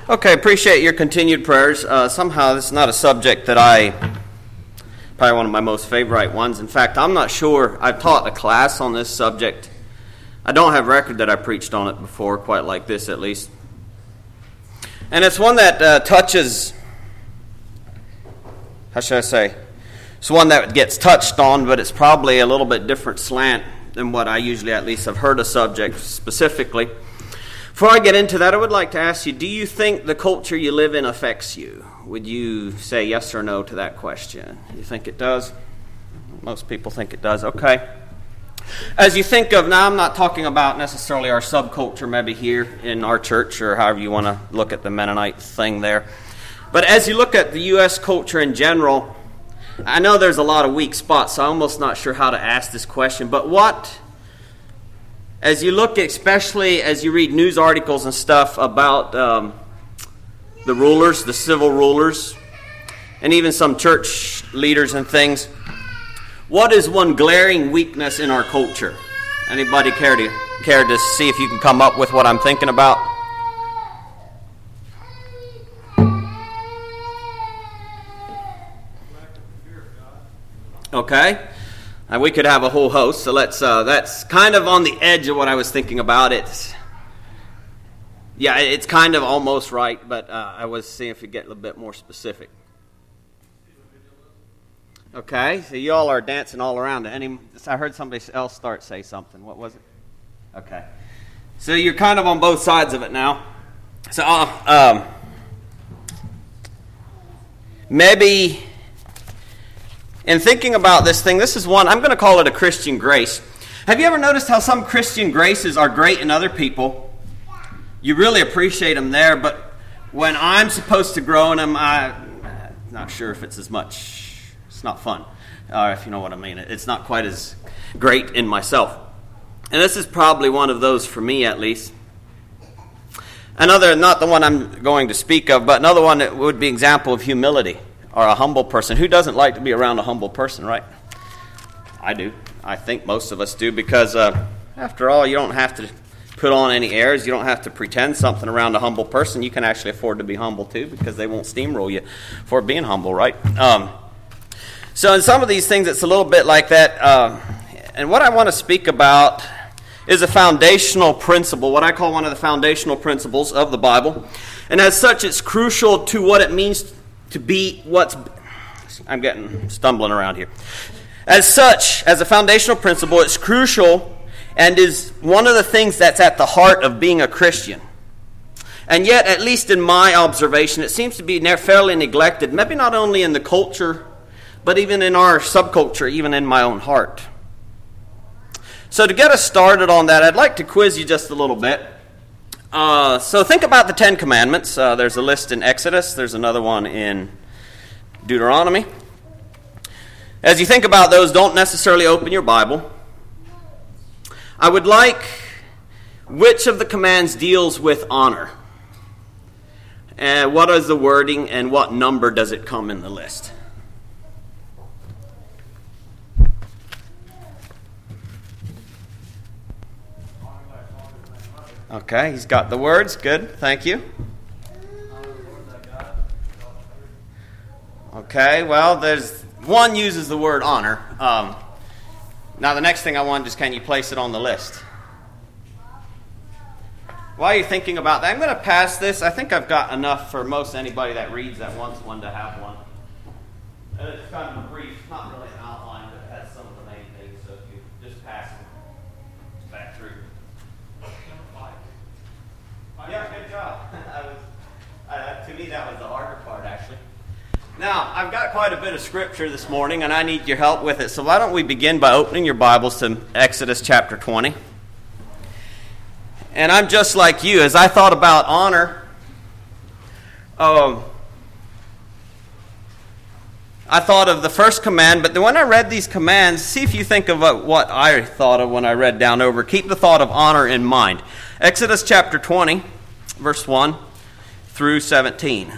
Okay, appreciate your continued prayers. Somehow this is not a subject that probably one of my most favorite ones. In fact, I'm not sure. I've taught a class on this subject. I don't have record that I preached on it before, quite like this at least. And it's one that touches, how should I say? It's one that gets touched on, but it's probably a little bit different slant than what I usually at least have heard a subject specifically. Before I get into that, I would like to ask you, do you think the culture you live in affects you? Would you say yes or no to that question? You think it does? Most people think it does. Okay. As you think of, now I'm not talking about necessarily our subculture maybe here in our church or however you want to look at the Mennonite thing there. But as you look at the U.S. culture in general, I know there's a lot of weak spots, so I'm almost not sure how to ask this question. But what, as you look, especially as you read news articles and stuff about the rulers, the civil rulers, and even some church leaders and things, what is one glaring weakness in our culture? Anybody care to see if you can come up with what I'm thinking about? Okay. We could have a whole host, so that's kind of on the edge of what I was thinking about. It's kind of almost right, but I was seeing if you get a little bit more specific. Okay, so you all are dancing all around it. I heard somebody else say something. What was it? Okay. So you're kind of on both sides of it now. So maybe in thinking about this thing, this is one, I'm going to call it a Christian grace. Have you ever noticed how some Christian graces are great in other people? You really appreciate them there, but when I'm supposed to grow in them, I'm not sure if it's as much. It's not fun, if you know what I mean. It's not quite as great in myself. And this is probably one of those for me at least. Another, not the one I'm going to speak of, but another one that would be an example of humility or a humble person. Who doesn't like to be around a humble person, right? I do. I think most of us do because, after all, you don't have to put on any airs. You don't have to pretend something around a humble person. You can actually afford to be humble too because they won't steamroll you for being humble, right? So in some of these things, it's a little bit like that. And what I want to speak about is a foundational principle, what I call one of the foundational principles of the Bible. And as such, it's crucial to what it means to be I'm getting stumbling around here. As such, as a foundational principle, it's crucial and is one of the things that's at the heart of being a Christian. And yet, at least in my observation, it seems to be fairly neglected, maybe not only in the culture, but even in our subculture, even in my own heart. So to get us started on that, I'd like to quiz you just a little bit. So think about the Ten Commandments. There's a list in Exodus. There's another one in Deuteronomy. As you think about those, don't necessarily open your Bible. I would like, which of the commands deals with honor? And what is the wording and what number does it come in the list? Okay, he's got the words. Good, thank you. Okay, well, there's one uses the word honor. Now, the next thing I want is can you place it on the list? While you're thinking about that, I'm going to pass this. I think I've got enough for most anybody that reads that wants one to have one. It's kind of a brief, not really an outline, but it has some of the main things. So if you just pass them back through. Yeah, good job. To me, that was the harder part, actually. Now, I've got quite a bit of scripture this morning, and I need your help with it. So why don't we begin by opening your Bibles to Exodus chapter 20. And I'm just like you. As I thought about honor, I thought of the first command, but then when I read these commands, see if you think of what I thought of when I read down over. Keep the thought of honor in mind. Exodus chapter 20, verse 1 through 17.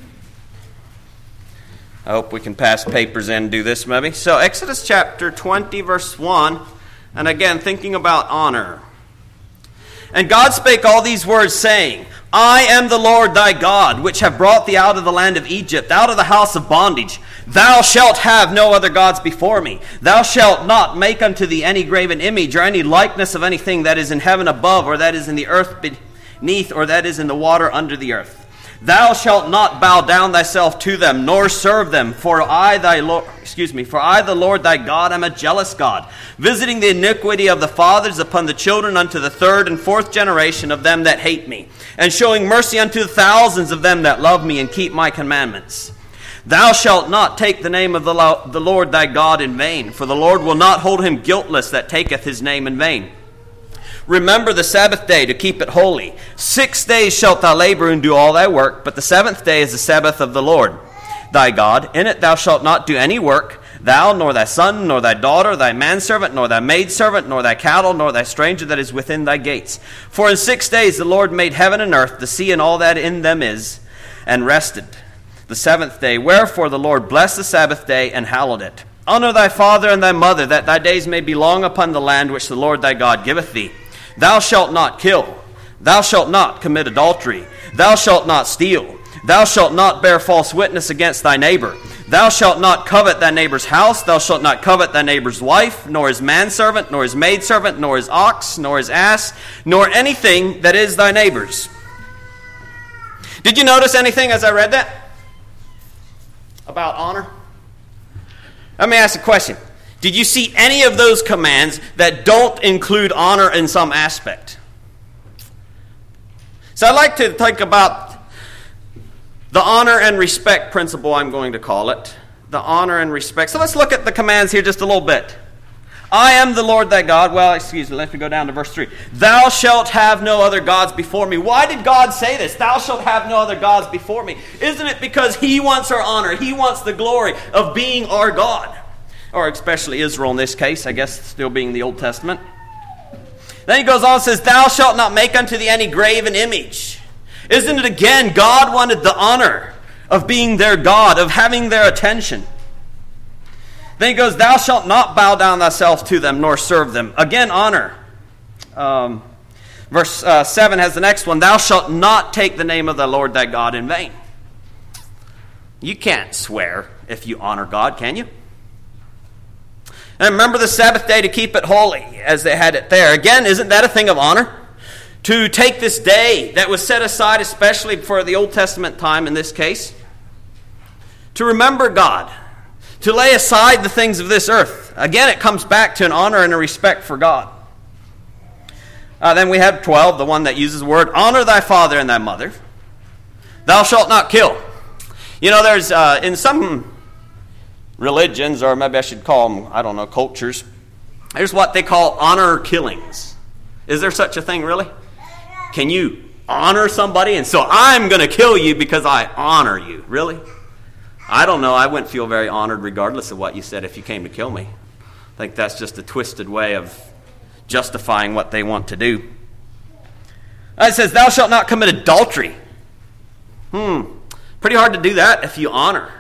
I hope we can pass papers in and do this maybe. So Exodus chapter 20, verse 1, and again, thinking about honor. And God spake all these words, saying, I am the Lord thy God, which have brought thee out of the land of Egypt, out of the house of bondage. Thou shalt have no other gods before me. Thou shalt not make unto thee any graven image, or any likeness of anything that is in heaven above, or that is in the earth beneath, or that is in the water under the earth. Thou shalt not bow down thyself to them, nor serve them, for I the Lord thy God am a jealous God, visiting the iniquity of the fathers upon the children unto the third and fourth generation of them that hate me, and showing mercy unto thousands of them that love me and keep my commandments. Thou shalt not take the name of the Lord thy God in vain, for the Lord will not hold him guiltless that taketh his name in vain. Remember the Sabbath day to keep it holy. 6 days shalt thou labor and do all thy work, but the seventh day is the Sabbath of the Lord thy God. In it thou shalt not do any work, thou, nor thy son, nor thy daughter, thy manservant, nor thy maidservant, nor thy cattle, nor thy stranger that is within thy gates. For in 6 days the Lord made heaven and earth, the sea and all that in them is, and rested the seventh day. Wherefore the Lord blessed the Sabbath day and hallowed it. Honor thy father and thy mother, that thy days may be long upon the land which the Lord thy God giveth thee. Thou shalt not kill. Thou shalt not commit adultery. Thou shalt not steal. Thou shalt not bear false witness against thy neighbor. Thou shalt not covet thy neighbor's house. Thou shalt not covet thy neighbor's wife, nor his manservant, nor his maidservant, nor his ox, nor his ass, nor anything that is thy neighbor's. Did you notice anything as I read that about honor? Let me ask a question. Did you see any of those commands that don't include honor in some aspect? So I'd like to think about the honor and respect principle, I'm going to call it. The honor and respect. So let's look at the commands here just a little bit. I am the Lord thy God. Well, excuse me, let me go down to verse 3. Thou shalt have no other gods before me. Why did God say this? Thou shalt have no other gods before me. Isn't it because he wants our honor? He wants the glory of being our God. Or especially Israel in this case, I guess still being the Old Testament. Then he goes on and says, Thou shalt not make unto thee any graven image. Isn't it again, God wanted the honor of being their God, of having their attention. Then he goes, Thou shalt not bow down thyself to them, nor serve them. Again, honor. Verse 7 has the next one. Thou shalt not take the name of the Lord thy God in vain. You can't swear if you honor God, can you? And remember the Sabbath day to keep it holy, as they had it there. Again, isn't that a thing of honor? To take this day that was set aside especially for the Old Testament time in this case, to remember God, to lay aside the things of this earth. Again, it comes back to an honor and a respect for God. Then we have 12, the one that uses the word, honor thy father and thy mother. Thou shalt not kill. You know, there's in some religions, or maybe I should call them, I don't know, cultures, there's what they call honor killings. Is there such a thing, really? Can you honor somebody? And so I'm going to kill you because I honor you. Really? I don't know. I wouldn't feel very honored regardless of what you said if you came to kill me. I think that's just a twisted way of justifying what they want to do. It says, Thou shalt not commit adultery. Pretty hard to do that if you honor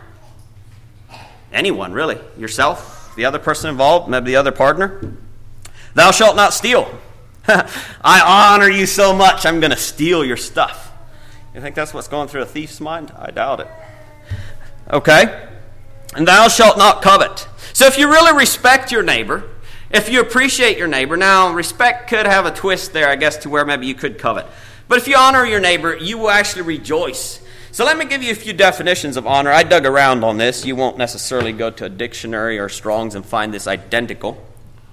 anyone, really. Yourself, the other person involved, maybe the other partner. Thou shalt not steal. I honor you so much, I'm going to steal your stuff. You think that's what's going through a thief's mind? I doubt it. Okay? And thou shalt not covet. So if you really respect your neighbor, if you appreciate your neighbor, now respect could have a twist there, I guess, to where maybe you could covet. But if you honor your neighbor, you will actually rejoice. So let me give you a few definitions of honor. I dug around on this. You won't necessarily go to a dictionary or Strong's and find this identical.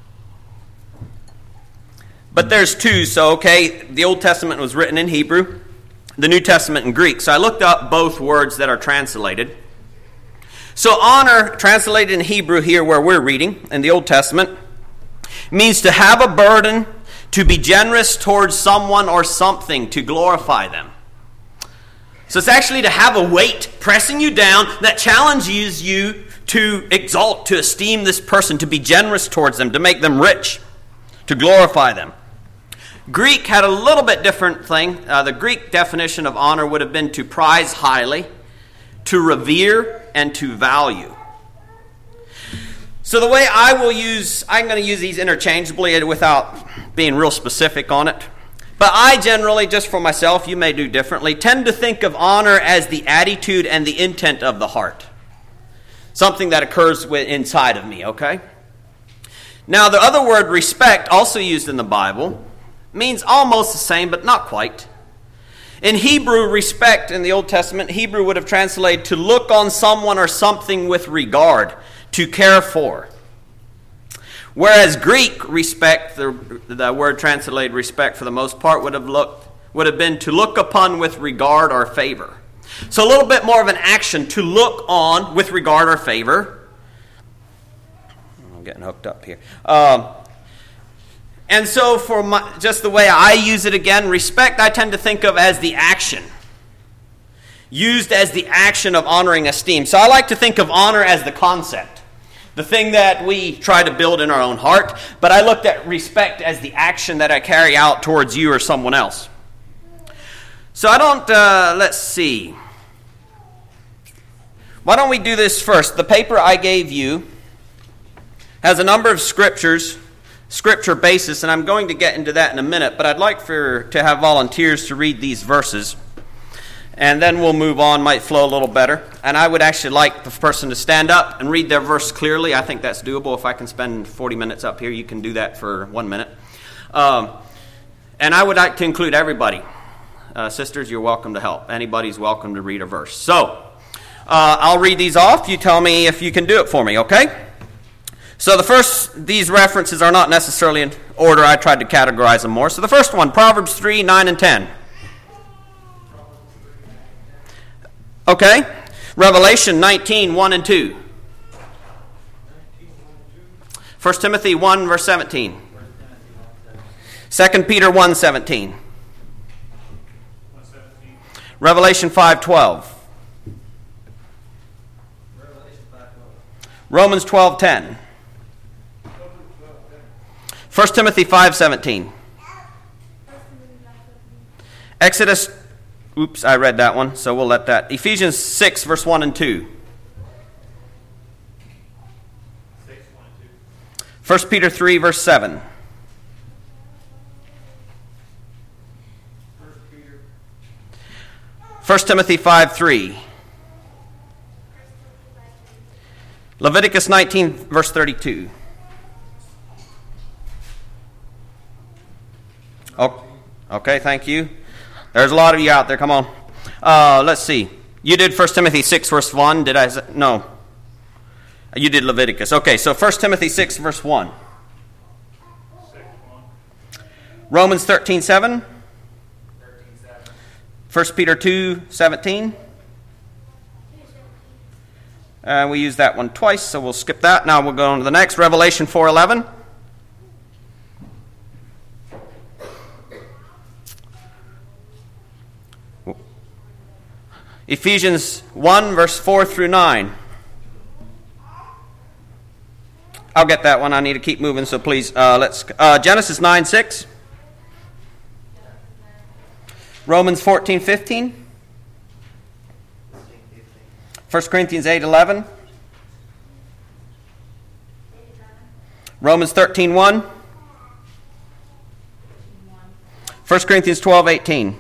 But there's two. So, okay, the Old Testament was written in Hebrew, the New Testament in Greek. So I looked up both words that are translated. So honor, translated in Hebrew here where we're reading, in the Old Testament, means to have a burden, to be generous towards someone or something, to glorify them. So it's actually to have a weight pressing you down that challenges you to exalt, to esteem this person, to be generous towards them, to make them rich, to glorify them. Greek had a little bit different thing. The Greek definition of honor would have been to prize highly, to revere, and to value. So the way I'm going to use these interchangeably without being real specific on it. But I generally, just for myself, you may do differently, tend to think of honor as the attitude and the intent of the heart. Something that occurs inside of me, okay? Now, the other word, respect, also used in the Bible, means almost the same, but not quite. In Hebrew, respect in the Old Testament, Hebrew would have translated to look on someone or something with regard, to care for. Whereas Greek respect, the word translated respect for the most part, would have been to look upon with regard or favor. So a little bit more of an action, to look on with regard or favor. I'm getting hooked up here. And so for just the way I use it again, respect I tend to think of as the action. Used as the action of honoring esteem. So I like to think of honor as the concept. The thing that we try to build in our own heart. But I looked at respect as the action that I carry out towards you or someone else. So I don't, let's see. Why don't we do this first? The paper I gave you has a number of scripture basis, and I'm going to get into that in a minute, but I'd like to have volunteers to read these verses. And then we'll move on, might flow a little better. And I would actually like the person to stand up and read their verse clearly. I think that's doable. If I can spend 40 minutes up here, you can do that for 1 minute. And I would like to include everybody. Sisters, you're welcome to help. Anybody's welcome to read a verse. So, I'll read these off. You tell me if you can do it for me, okay? So these references are not necessarily in order. I tried to categorize them more. So the first one, Proverbs 3, 9, and 10. Okay. Revelation 19, 1 and 2. 1 Timothy 1, verse 17. 2 Peter 1, 17. Revelation 5, 12. Romans 12, 10. 1 Timothy 5, 17. Exodus, I read that one, so we'll let that. Ephesians 6, verse 1 and 2. 1 Peter 3, verse 7. 1 Timothy 5, 3. Leviticus 19, verse 32. Oh, okay, thank you. There's a lot of you out there. Come on. Let's see. You did 1 Timothy 6, verse 1. Did I? No. You did Leviticus. Okay, so 1 Timothy 6, verse 1. Romans 13, 7. 1 Peter 2, 17. We used that one twice, so we'll skip that. Now we'll go on to the next. Revelation 4, 11. Ephesians 1, verse 4 through 9. I'll get that one. I need to keep moving, so please, let's... Genesis 9, 6. Romans 14, 15. 1 Corinthians 8, 11. Romans 13, 1. 1 Corinthians 12, 18.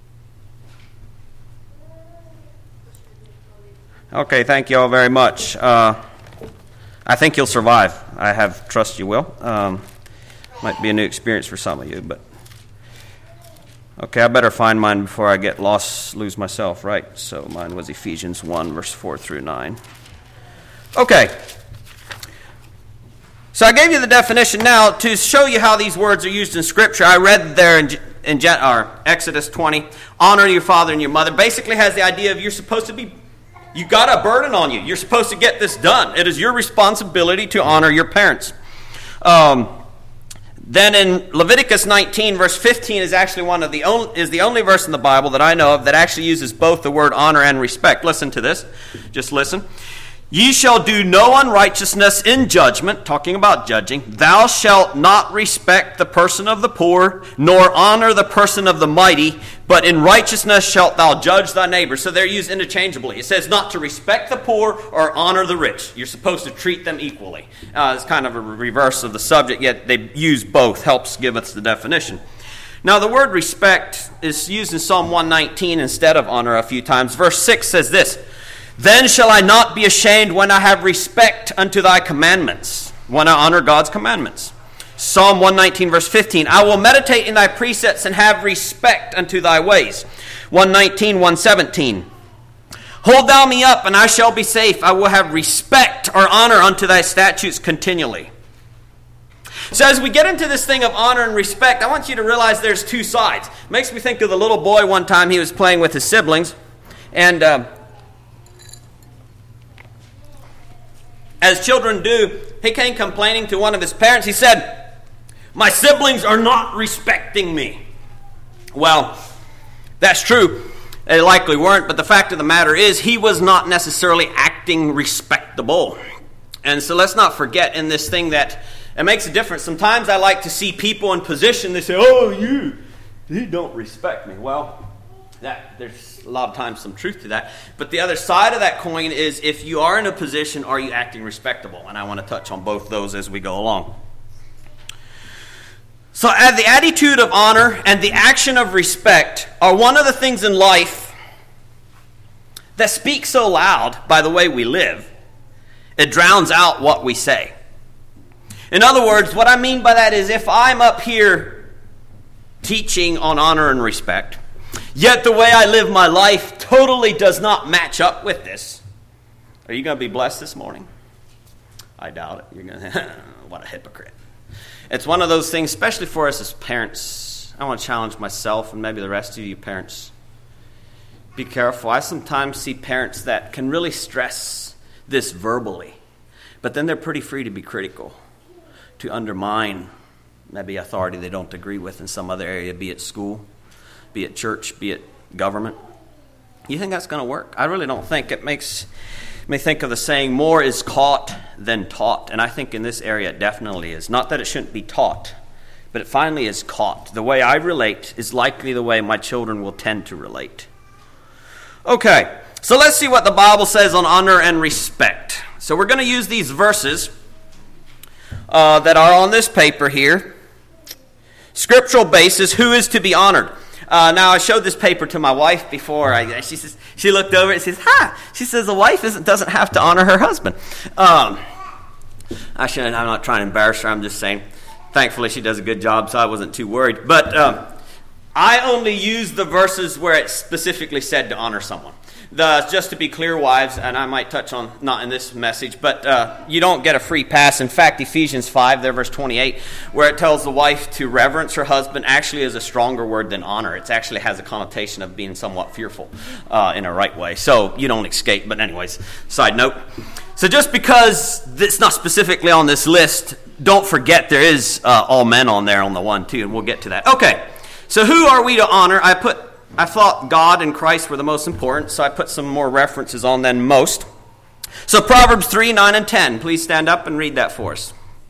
Okay, thank you all very much. I think you'll survive. I have trust you will. Might be a new experience for some of you, but okay, I better find mine before I get lost, lose myself, right? So mine was Ephesians 1, verse 4 through 9. Okay. So I gave you the definition. Now, to show you how these words are used in Scripture, I read there in Exodus 20, honor your father and your mother. Basically has the idea of you're supposed to be, you got a burden on you. You're supposed to get this done. It is your responsibility to honor your parents. Then in Leviticus 19, verse 15 is actually the only verse in the Bible that I know of that actually uses both the word honor and respect. Listen to this. Just listen. Ye shall do no unrighteousness in judgment, talking about judging. Thou shalt not respect the person of the poor, nor honor the person of the mighty, but in righteousness shalt thou judge thy neighbor. So they're used interchangeably. It says not to respect the poor or honor the rich. You're supposed to treat them equally. It's kind of a reverse of the subject, yet they use both. Helps give us the definition. Now, the word respect is used in Psalm 119 instead of honor a few times. Verse 6 says this, "Then shall I not be ashamed when I have respect unto thy commandments," when I honor God's commandments. Psalm 119, verse 15, "I will meditate in thy precepts and have respect unto thy ways." 119, 117, "Hold thou me up, and I shall be safe. I will have respect or honor unto thy statutes continually." So as we get into this thing of honor and respect, I want you to realize there's two sides. It makes me think of the little boy one time. He was playing with his siblings, and as children do, he came complaining to one of his parents. He said, "My siblings are not respecting me." Well, that's true. They likely weren't, but the fact of the matter is he was not necessarily acting respectable. And so let's not forget in this thing that it makes a difference. Sometimes I like to see people in position, they say, "Oh, you don't respect me." Well, there's a lot of times some truth to that. But the other side of that coin is, if you are in a position, are you acting respectable? And I want to touch on both those as we go along. So the attitude of honor and the action of respect are one of the things in life that speak so loud by the way we live, it drowns out what we say. In other words, what I mean by that is, if I'm up here teaching on honor and respect, yet the way I live my life totally does not match up with this, are you going to be blessed this morning? I doubt it. You're going to, what a hypocrite. It's one of those things, especially for us as parents. I want to challenge myself and maybe the rest of you parents. Be careful. I sometimes see parents that can really stress this verbally, but then they're pretty free to be critical, to undermine maybe authority they don't agree with in some other area, be it school, be it church, be it government. You think that's going to work? I really don't think. It makes me think of the saying, more is caught than taught. And I think in this area it definitely is. Not that it shouldn't be taught, but it finally is caught. The way I relate is likely the way my children will tend to relate. Okay, so let's see what the Bible says on honor and respect. So we're going to use these verses that are on this paper here. Scriptural basis, who is to be honored? Now, I showed this paper to my wife before. She looked over it and says, "Ha!" She says, "The wife doesn't have to honor her husband." I'm not trying to embarrass her. I'm just saying, thankfully, she does a good job, so I wasn't too worried. But I only use the verses where it's specifically said to honor someone. Just to be clear, wives, and I might touch on, not in this message, but you don't get a free pass. In fact, Ephesians 5, there, verse 28, where it tells the wife to reverence her husband, actually is a stronger word than honor. It actually has a connotation of being somewhat fearful in a right way. So you don't escape. But anyways, side note. So just because it's not specifically on this list, don't forget there is all men on there on the one too, and we'll get to that. Okay, so who are we to honor? I thought God and Christ were the most important, so I put some more references on than most. So Proverbs 3, 9, and 10. Please stand up and read that for us.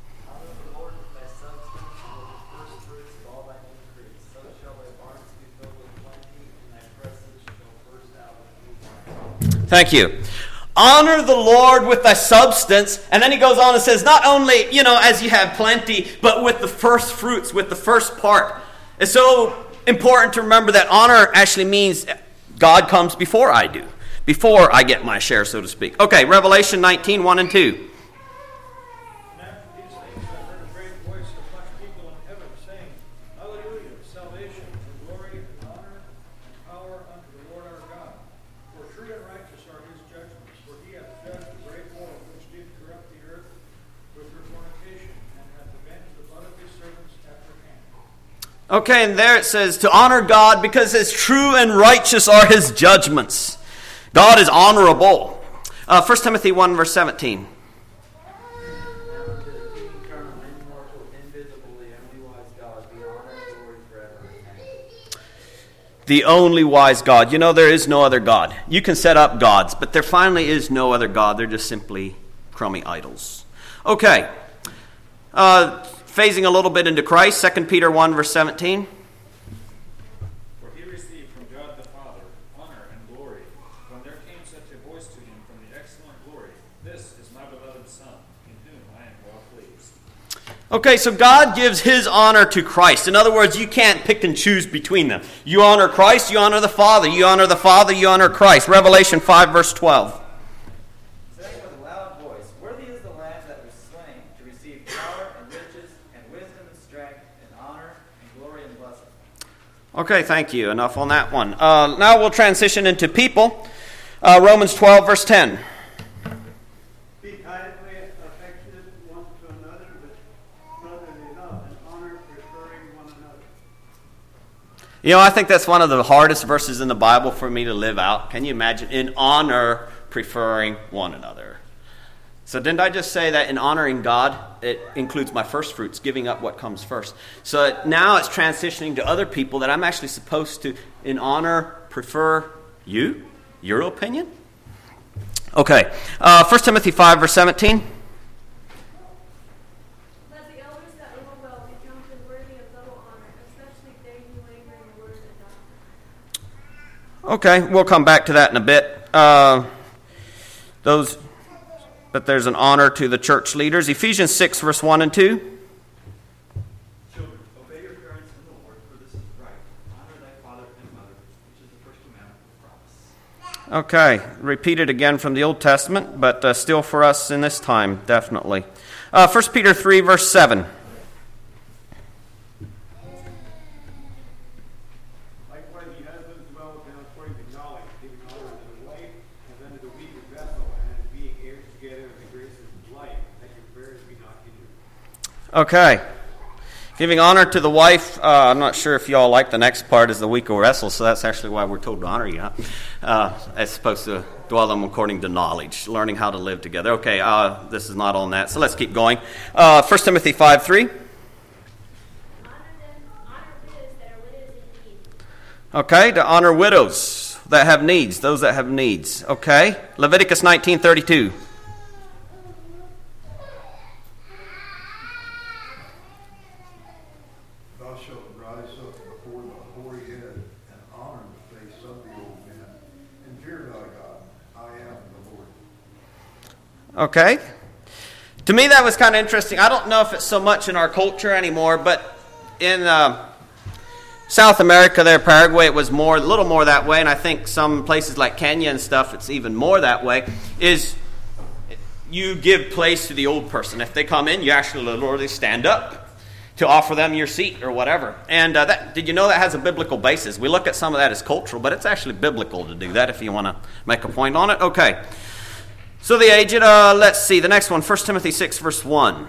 Thank you. Honor the Lord with thy substance. And then he goes on and says, not only, as you have plenty, but with the first fruits, with the first part. It's so important to remember that honor actually means God comes before I do, before I get my share, so to speak. Okay, Revelation 19, 1 and 2. And after these things I heard a great voice of much people in heaven saying, Hallelujah, salvation, and glory, and honor, and power unto the Lord our God. For true and righteous are his judgments, for he hath judged the great war which did corrupt the earth with her fornication, and hath avenged the blood of his servants at her hand. Okay, and there it says to honor God because as true and righteous are his judgments. God is honorable. 1 Timothy 1, verse 17. The only wise God. There is no other God. You can set up gods, but there finally is no other God. They're just simply crummy idols. Okay. Phasing a little bit into Christ, 2 Peter 1, verse 17. For he received from God the Father honor and glory, when there came such a voice to him from the excellent glory, This is my beloved Son, in whom I am well pleased. Okay, so God gives his honor to Christ. In other words, you can't pick and choose between them. You honor Christ, you honor the Father. You honor the Father, you honor Christ. Revelation 5, verse 12. Saying with a loud voice, worthy is the Lamb that was slain to receive power and riches and wisdom and strength and honor and glory and blessing. Okay, thank you. Enough on that one. Now we'll transition into people. Romans 12, verse 10. Be kindly affectionate one to another, but brotherly love and honor, preferring one another. You know, I think that's one of the hardest verses in the Bible for me to live out. Can you imagine? In honor, preferring one another. So didn't I just say that in honoring God, it includes my first fruits, giving up what comes first. So now it's transitioning to other people that I'm actually supposed to, in honor, prefer you, your opinion. Okay, 1 Timothy 5, verse 17. Let the elders that rule well be counted worthy of double honor, especially they who labor in the word and doctrine. Okay, we'll come back to that in a bit. But there's an honor to the church leaders. Ephesians 6, verse 1 and 2. Children, obey your parents in the Lord, for this is right. Honor thy father and mother, which is the first commandment with promise. Okay, repeated again from the Old Testament, but still for us in this time, definitely. 1 Peter 3, verse 7. Likewise, ye husbands dwell with them according to knowledge, giving honor unto the wife, and unto the weaker vessel, and as being heirs together of the graces of life, that your prayers be not hindered. Okay. Giving honor to the wife. I'm not sure if y'all like the next part is the weaker vessel, so that's actually why we're told to honor you. As opposed to dwell them according to knowledge, learning how to live together. Okay, this is not on that, so let's keep going. 1 Timothy 5, 3. Honor widows that are widows in need. Okay, to honor widows that have needs, those that have needs. Okay, Leviticus 19:32. Thou shalt rise up before the hoary head and honor the face of the old man, and fear thy God. I am the Lord. Okay. To me, that was kind of interesting. I don't know if it's so much in our culture anymore, but in South America, there, Paraguay, it was a little more that way, and I think some places like Kenya and stuff, it's even more that way, is you give place to the old person. If they come in, you actually literally stand up to offer them your seat or whatever. And did you know that has a biblical basis? We look at some of that as cultural, but it's actually biblical to do that if you want to make a point on it. Okay. So the aged, let's see, the next one, 1 Timothy 6, verse 1.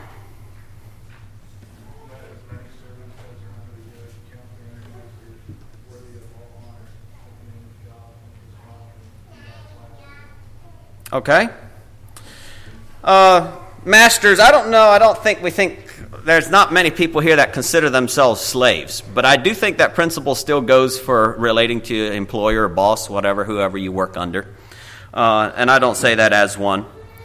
Okay. Masters, I don't think there's not many people here that consider themselves slaves, but I do think that principle still goes for relating to employer, boss, whatever, whoever you work under. And I don't say that as one.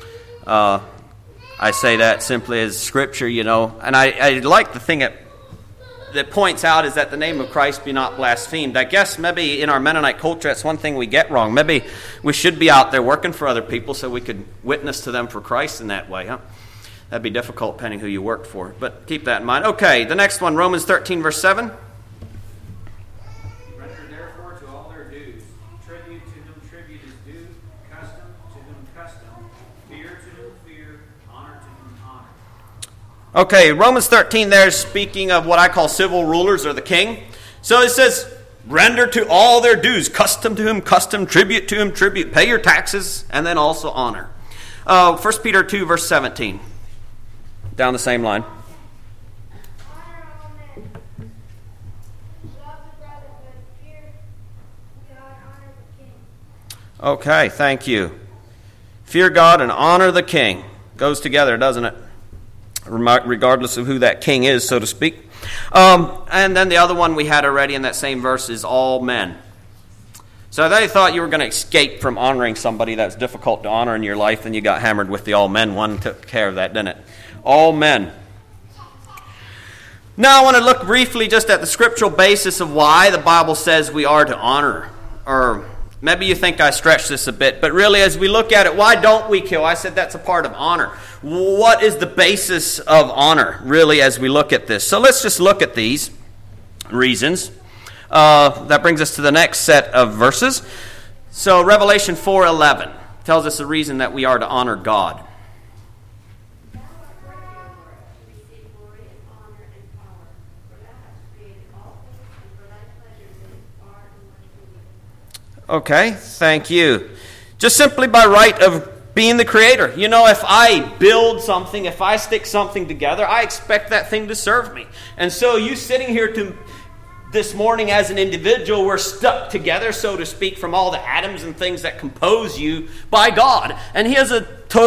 I say that simply as scripture, and I like the thing that points out is that the name of Christ be not blasphemed. I guess maybe in our Mennonite culture, that's one thing we get wrong. Maybe we should be out there working for other people so we could witness to them for Christ in that way, huh? That'd be difficult depending who you worked for, but keep that in mind. Okay, the next one, Romans 13, verse 7. Render therefore to all their dues, tribute to whom tribute is due, custom to whom custom, fear to whom fear, honor to whom honor. Okay, Romans 13 there is speaking of what I call civil rulers or the king. So it says, render to all their dues, custom to whom custom, tribute to whom tribute, pay your taxes, and then also honor. 1 Peter 2, verse 17. Down the same line. Honor all men. Love the brotherhood. Fear God. Honor the king. Okay, thank you. Fear God and honor the king. Goes together, doesn't it? Regardless of who that king is, so to speak. And then the other one we had already in that same verse is all men. So they thought you were going to escape from honoring somebody that's difficult to honor in your life, and you got hammered with the all men one, took care of that, didn't it? All men. Now I want to look briefly just at the scriptural basis of why the Bible says we are to honor or Maybe you think I stretched this a bit, but really as we look at it, why don't we kill? I said that's a part of honor. What is the basis of honor, really, as we look at this? So let's just look at these reasons. That brings us to the next set of verses. So Revelation 4:11 tells us the reason that we are to honor God. Okay, thank you. Just simply by right of being the creator. You know, if I build something, if I stick something together, I expect that thing to serve me. And so you sitting here this morning as an individual, we're stuck together, so to speak, from all the atoms and things that compose you by God. And He has a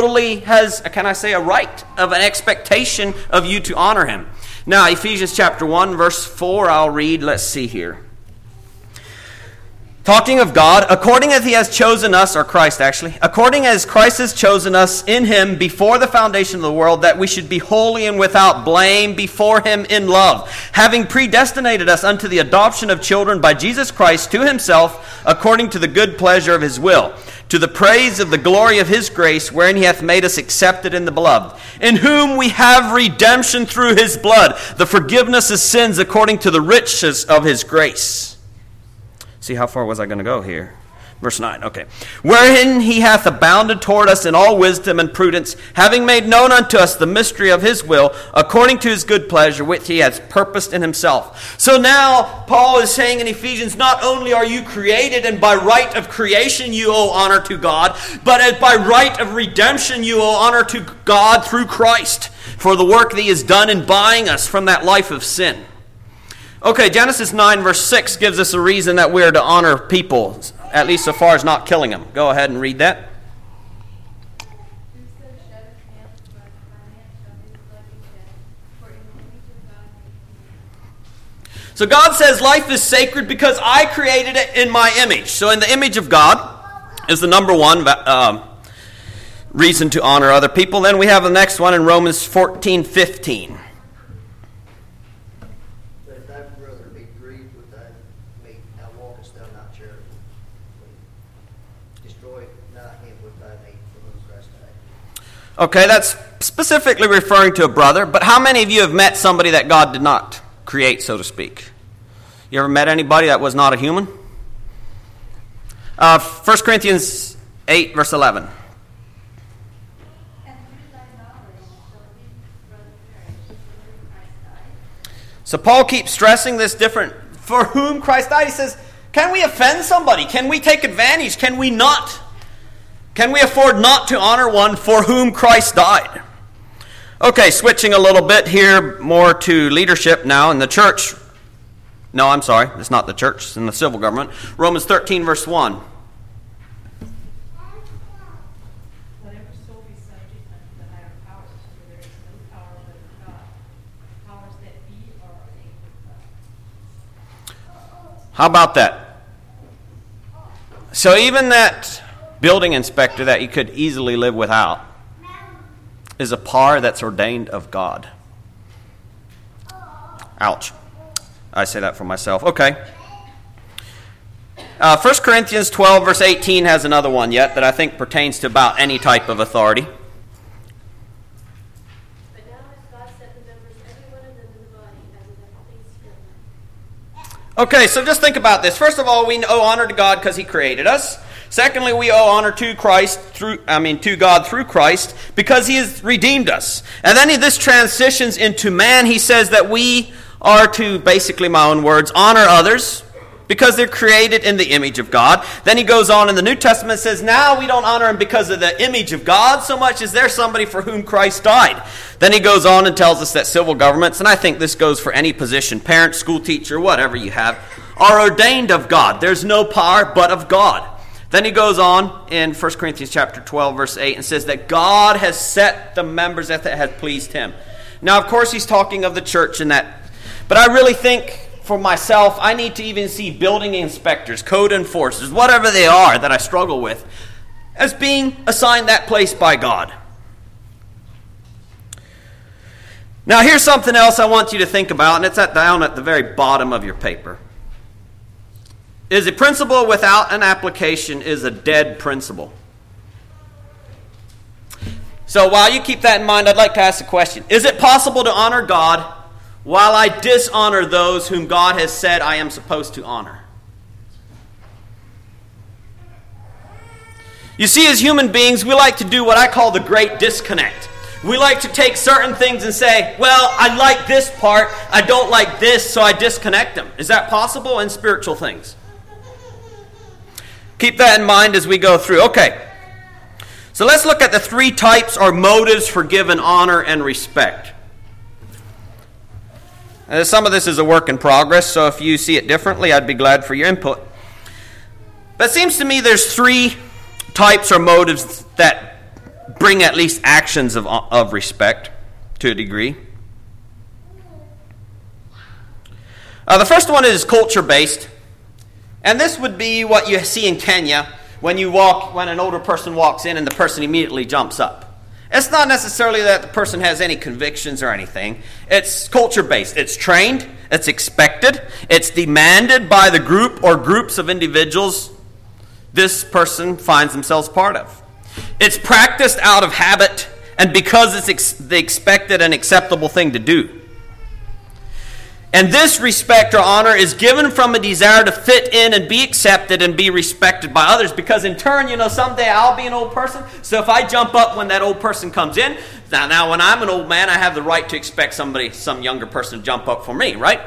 right of an expectation of you to honor Him. Now, Ephesians chapter 1, verse 4, I'll read. Let's see here. Talking of God, according as He has chosen us, or Christ actually, according as Christ has chosen us in Him before the foundation of the world, that we should be holy and without blame before Him in love, having predestinated us unto the adoption of children by Jesus Christ to Himself, according to the good pleasure of His will, to the praise of the glory of His grace, wherein He hath made us accepted in the Beloved, in whom we have redemption through His blood, the forgiveness of sins according to the riches of His grace. See, how far was I going to go here? Verse 9, okay. Wherein He hath abounded toward us in all wisdom and prudence, having made known unto us the mystery of His will, according to His good pleasure, which He has purposed in Himself. So now, Paul is saying in Ephesians, not only are you created, and by right of creation you owe honor to God, but by right of redemption you owe honor to God through Christ, for the work that He has done in buying us from that life of sin. Okay, Genesis 9 verse 6 gives us a reason that we're to honor people, at least so far as not killing them. Go ahead and read that. So God says life is sacred because I created it in my image. So in the image of God is the number one reason to honor other people. Then we have the next one in Romans 14:15. Okay, that's specifically referring to a brother, but how many of you have met somebody that God did not create, so to speak? You ever met anybody that was not a human? 1 Corinthians 8, verse 11. So Paul keeps stressing this different, for whom Christ died. He says, can we offend somebody? Can we take advantage? Can we not? Can we afford not to honor one for whom Christ died? Okay, switching a little bit here, more to leadership now in the church. No, I'm sorry, it's not the church, it's in the civil government. Romans 13, verse 1. Whatever soul be subject unto the higher powers, for there is no power but of God. The powers that be are ordained of God. How about that? So even that building inspector that you could easily live without is a power that's ordained of God. Ouch. I say that for myself. Okay. 1 Corinthians 12 verse 18 has another one yet that I think pertains to about any type of authority. But now has God set the members, every one of them in the body, as it hath pleased Him. Okay, so just think about this. First of all, we owe honor to God because He created us. Secondly, we owe honor to to God through Christ because He has redeemed us. And then this transitions into man. He says that we are to, basically my own words, honor others because they're created in the image of God. Then he goes on in the New Testament and says, now we don't honor Him because of the image of God so much as there's somebody for whom Christ died. Then he goes on and tells us that civil governments, and I think this goes for any position, parent, school teacher, whatever you have, are ordained of God. There's no power but of God. Then he goes on in 1 Corinthians chapter 12, verse 8, and says that God has set the members that have pleased Him. Now, of course, he's talking of the church and that. But I really think, for myself, I need to even see building inspectors, code enforcers, whatever they are that I struggle with, as being assigned that place by God. Now, here's something else I want you to think about, and it's down at the very bottom of your paper. is a principle without an application is a dead principle. So while you keep that in mind, I'd like to ask a question. Is it possible to honor God while I dishonor those whom God has said I am supposed to honor? You see, as human beings, we like to do what I call the great disconnect. We like to take certain things and say, well, I like this part, I don't like this, so I disconnect them. Is that possible in spiritual things? Keep that in mind as we go through. Okay. So let's look at the 3 types or motives for giving honor and respect. Some of this is a work in progress, so if you see it differently, I'd be glad for your input. But it seems to me there's 3 types or motives that bring at least actions of respect to a degree. The first one is culture-based. And this would be what you see in Kenya when an older person walks in and the person immediately jumps up. It's not necessarily that the person has any convictions or anything. It's culture-based. It's trained. It's expected. It's demanded by the group or groups of individuals this person finds themselves part of. It's practiced out of habit and because it's the expected and acceptable thing to do. And this respect or honor is given from a desire to fit in and be accepted and be respected by others. Because in turn, someday I'll be an old person. So if I jump up when that old person comes in, now when I'm an old man, I have the right to expect some younger person to jump up for me, right?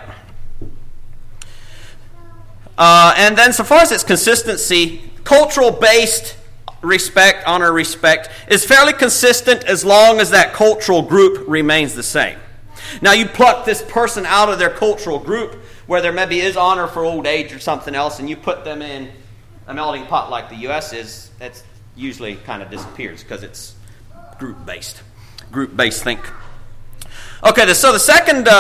And then so far as its consistency, cultural-based respect, honor, respect, is fairly consistent as long as that cultural group remains the same. Now, you pluck this person out of their cultural group where there maybe is honor for old age or something else, and you put them in a melting pot like the U.S. is, that usually kind of disappears because it's group-based. Group-based think. Okay, so the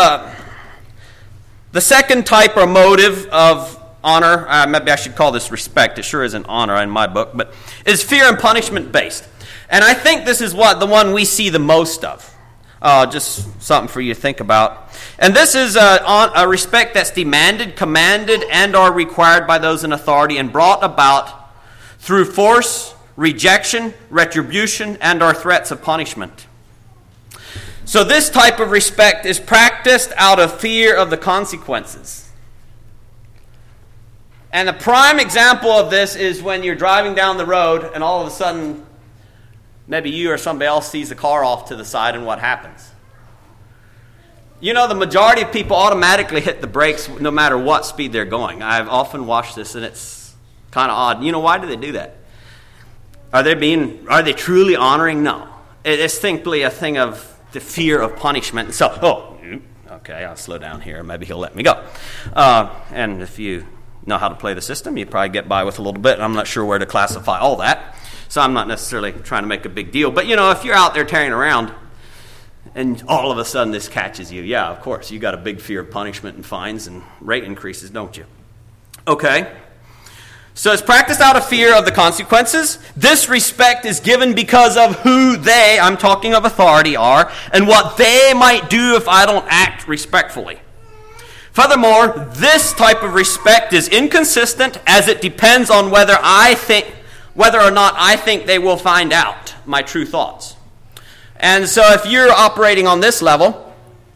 second type or motive of honor, maybe I should call this respect. It sure isn't honor in my book, but is fear and punishment-based. And I think this is the one we see the most of. Just something for you to think about. And this is a respect that's demanded, commanded, and are required by those in authority and brought about through force, rejection, retribution, and or threats of punishment. So this type of respect is practiced out of fear of the consequences. And the prime example of this is when you're driving down the road and all of a sudden maybe you or somebody else sees the car off to the side, and what happens? The majority of people automatically hit the brakes no matter what speed they're going. I've often watched this, and it's kind of odd. Why do they do that? Are they truly honoring? No. It's simply a thing of the fear of punishment. So, okay, I'll slow down here. Maybe he'll let me go. And if you know how to play the system, you probably get by with a little bit. I'm not sure where to classify all that. So I'm not necessarily trying to make a big deal. But, if you're out there tearing around and all of a sudden this catches you, yeah, of course, you got a big fear of punishment and fines and rate increases, don't you? Okay. So it's practiced out of fear of the consequences. This respect is given because of who they, I'm talking of authority, are and what they might do if I don't act respectfully. Furthermore, this type of respect is inconsistent as it depends on whether or not I think they will find out my true thoughts. And so if you're operating on this level,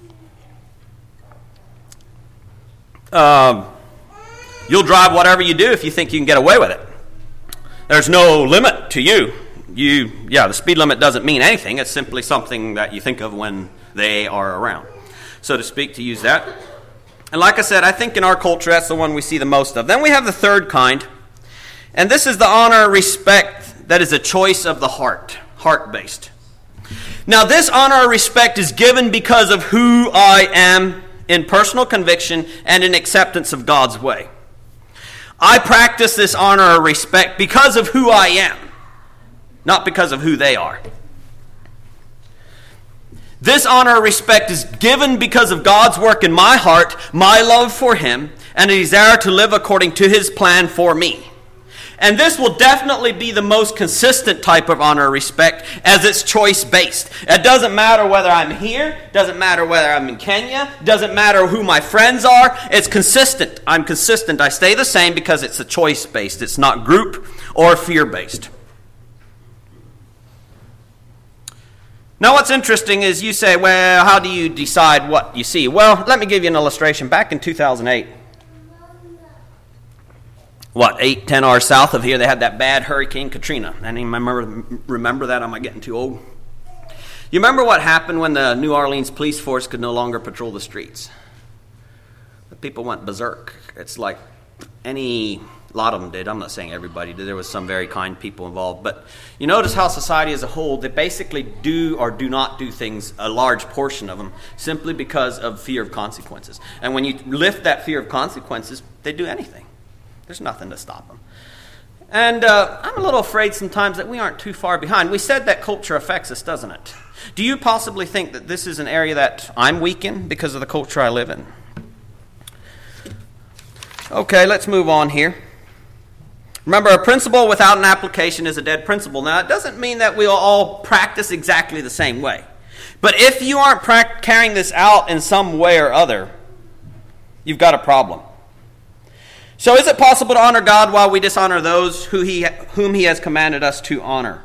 you'll drive whatever you do if you think you can get away with it. There's no limit to you. The speed limit doesn't mean anything. It's simply something that you think of when they are around, so to speak, to use that. And like I said, I think in our culture that's the one we see the most of. Then we have the third kind. And this is the honor, respect that is a choice of the heart, heart-based. Now, this honor or respect is given because of who I am in personal conviction and in acceptance of God's way. I practice this honor or respect because of who I am, not because of who they are. This honor or respect is given because of God's work in my heart, my love for Him, and a desire to live according to His plan for me. And this will definitely be the most consistent type of honor or respect, as it's choice-based. It doesn't matter whether I'm here, doesn't matter whether I'm in Kenya, doesn't matter who my friends are. It's consistent. I'm consistent. I stay the same because it's a choice-based. It's not group or fear-based. Now, what's interesting is you say, well, how do you decide what you see? Well, let me give you an illustration. Back in 2008, 8-10 hours south of here, they had that bad Hurricane Katrina. Any remember that? Am I getting too old? You remember what happened when the New Orleans police force could no longer patrol the streets? The people went berserk. It's like a lot of them did. I'm not saying everybody did. There was some very kind people involved. But you notice how society as a whole, they basically do or do not do things, a large portion of them, simply because of fear of consequences. And when you lift that fear of consequences, they do anything. There's nothing to stop them. And I'm a little afraid sometimes that we aren't too far behind. We said that culture affects us, doesn't it? Do you possibly think that this is an area that I'm weak in because of the culture I live in? Okay, let's move on here. Remember, a principle without an application is a dead principle. Now, it doesn't mean that we'll all practice exactly the same way. But if you aren't carrying this out in some way or other, you've got a problem. So is it possible to honor God while we dishonor those whom He has commanded us to honor?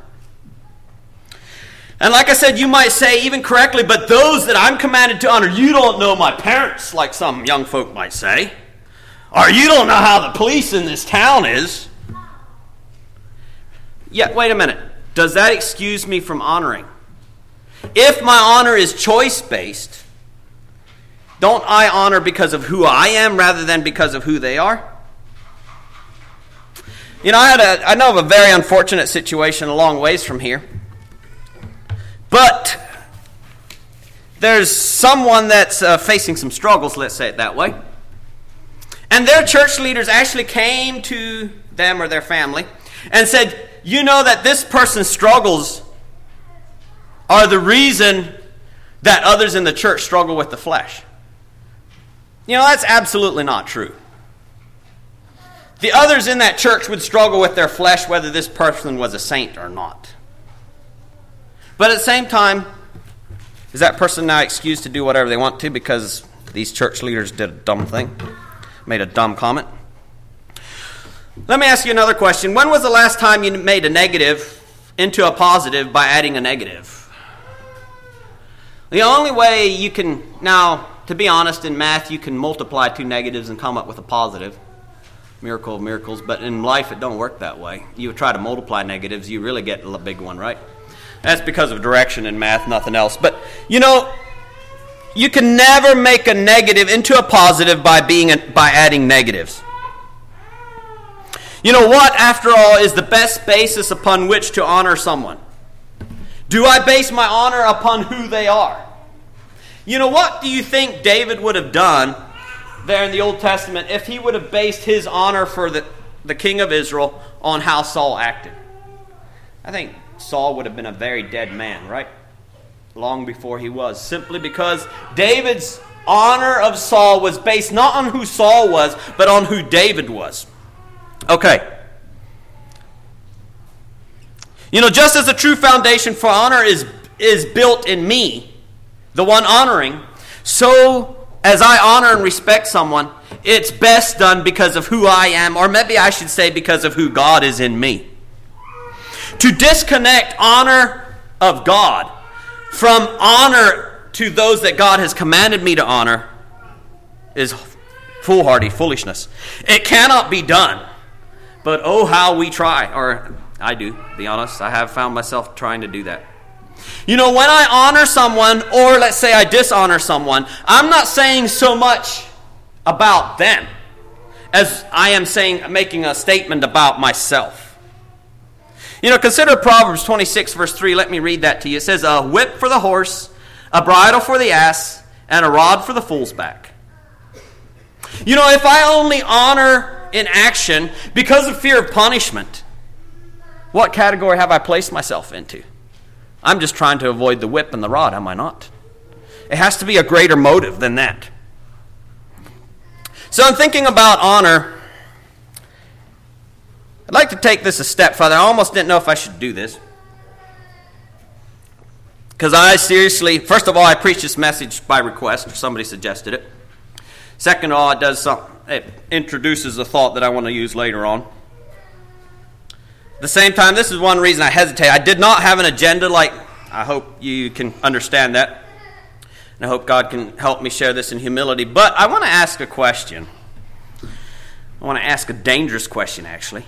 And like I said, you might say, even correctly, but those that I'm commanded to honor, you don't know my parents, like some young folk might say. Or you don't know how the police in this town is. Yeah, wait a minute. Does that excuse me from honoring? If my honor is choice-based, don't I honor because of who I am rather than because of who they are? You know, I know of a very unfortunate situation a long ways from here. But there's someone that's facing some struggles, let's say it that way. And their church leaders actually came to them or their family and said, you know that this person's struggles are the reason that others in the church struggle with the flesh. You know, that's absolutely not true. The others in that church would struggle with their flesh whether this person was a saint or not. But at the same time, is that person now excused to do whatever they want to because these church leaders did a dumb thing? Made a dumb comment? Let me ask you another question. When was the last time you made a negative into a positive by adding a negative? The only way you can, now, to be honest, in math, you can multiply two negatives and come up with a positive. Miracle of miracles. But in life, it don't work that way. You try to multiply negatives, you really get a big one, right? That's because of direction in math, nothing else. But, you know, you can never make a negative into a positive by adding negatives. You know what, after all, is the best basis upon which to honor someone? Do I base my honor upon who they are? You know, what do you think David would have done there in the Old Testament if he would have based his honor for the king of Israel on how Saul acted? I think Saul would have been a very dead man, right? Long before he was. Simply because David's honor of Saul was based not on who Saul was, but on who David was. Okay. You know, just as the true foundation for honor is built in me, the one honoring, so as I honor and respect someone, it's best done because of who I am, or maybe I should say because of who God is in me. To disconnect honor of God from honor to those that God has commanded me to honor is foolhardy foolishness. It cannot be done. But oh, how we try, or I do, to be honest. I have found myself trying to do that. You know, when I honor someone, or let's say I dishonor someone, I'm not saying so much about them as I am making a statement about myself. You know, consider Proverbs 26, verse 3. Let me read that to you. It says, a whip for the horse, a bridle for the ass, and a rod for the fool's back. You know, if I only honor in action because of fear of punishment, what category have I placed myself into? I'm just trying to avoid the whip and the rod, am I not? It has to be a greater motive than that. So I'm thinking about honor. I'd like to take this a step further. I almost didn't know if I should do this. Because first of all, I preach this message by request. Somebody suggested it. Second of all, it introduces a thought that I want to use later on. At the same time, this is one reason I hesitate. I did not have an agenda. I hope you can understand that. And I hope God can help me share this in humility. But I want to ask a question. I want to ask a dangerous question, actually.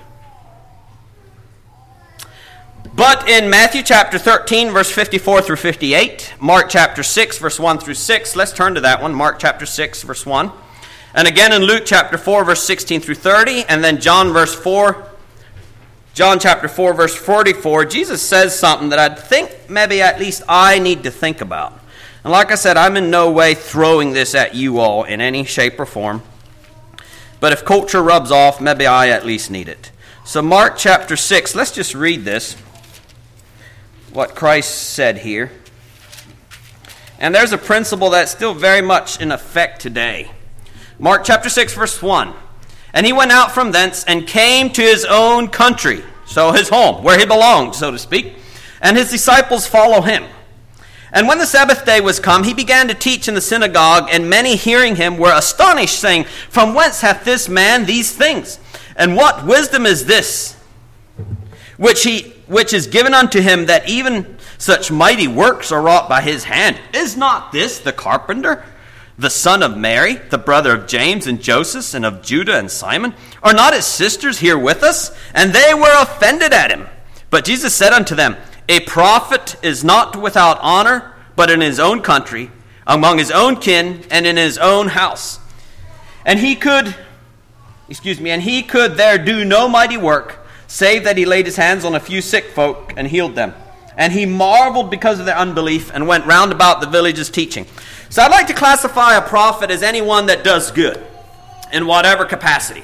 But in Matthew chapter 13, verse 54 through 58, Mark chapter 6, verse 1 through 6, let's turn to that one, Mark chapter 6, verse 1. And again in Luke chapter 4, verse 16 through 30, and then John chapter 4, verse 44, Jesus says something that I think maybe at least I need to think about. And like I said, I'm in no way throwing this at you all in any shape or form. But if culture rubs off, maybe I at least need it. So Mark chapter 6, let's just read this. What Christ said here. And there's a principle that's still very much in effect today. Mark chapter 6, verse 1. And he went out from thence and came to his own country, so his home, where he belonged, so to speak. And his disciples follow him. And when the Sabbath day was come, he began to teach in the synagogue, and many hearing him were astonished, saying, From whence hath this man these things? And what wisdom is this, which is given unto him, that even such mighty works are wrought by his hand? Is not this the carpenter, the son of Mary, the brother of James and Joseph, and of Judah and Simon? Are not his sisters here with us? And they were offended at him. But Jesus said unto them, A prophet is not without honor, but in his own country, among his own kin, and in his own house. And he could there do no mighty work, save that he laid his hands on a few sick folk and healed them. And he marveled because of their unbelief, and went round about the villages teaching. So I'd like to classify a prophet as anyone that does good, in whatever capacity.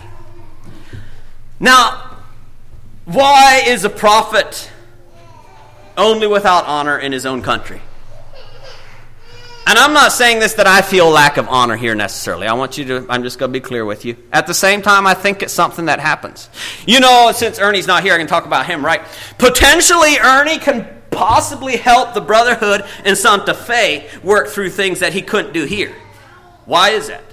Now, why is a prophet only without honor in his own country? And I'm not saying this that I feel lack of honor here necessarily. I'm just going to be clear with you. At the same time, I think it's something that happens. You know, since Ernie's not here, I can talk about him, right? Potentially, Ernie can possibly help the Brotherhood in Santa Fe work through things that he couldn't do here. Why is that?